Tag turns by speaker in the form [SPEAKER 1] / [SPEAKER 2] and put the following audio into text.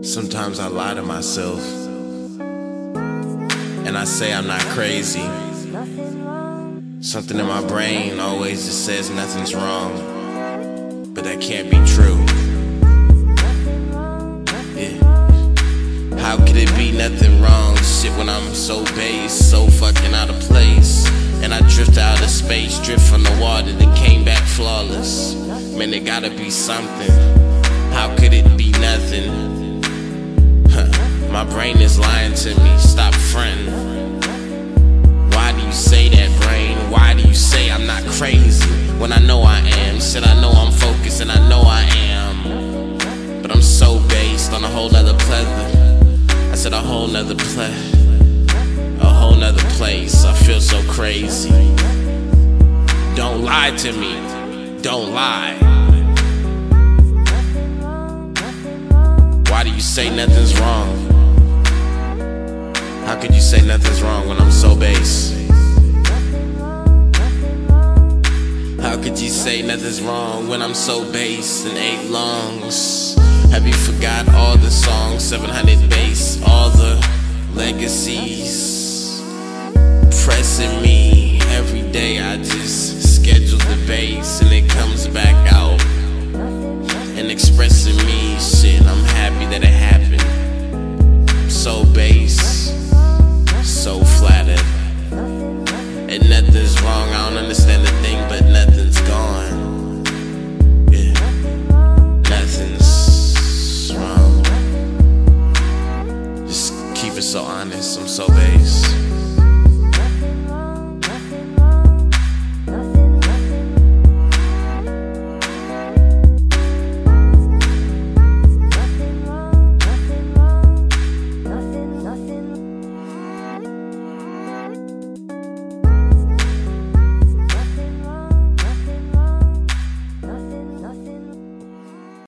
[SPEAKER 1] Sometimes I lie to myself and I say I'm not crazy. Something in my brain always just says nothing's wrong, but that can't be true. Yeah. How could it be nothing wrong? Shit, when I'm so base, so fucking out of place. And I drift out of space, drift from the water, then came back flawless. Man, there gotta be something. How could it be nothing? My brain is lying to me, stop fronting. Why do you say that, brain? Why do you say I'm not crazy when I know I am? Said I know I'm focused and I know I am, but I'm so based on a whole nother pleasure. I said a whole nother place. I feel so crazy. Don't lie to me, don't lie. Why do you say nothing's wrong? How could you say nothing's wrong when I'm so base? How could you say nothing's wrong when I'm so base in 8 lungs? Have you forgot all the songs, 700 bass, all the legacies pressing me every day? I just schedule the bass and it comes back out and expressing me. Shit, I'm happy that it happened. So bass, so flattered, and nothing's wrong. I don't understand a thing, but nothing's gone. Yeah, nothing's wrong. Just keep it so honest. I'm so base.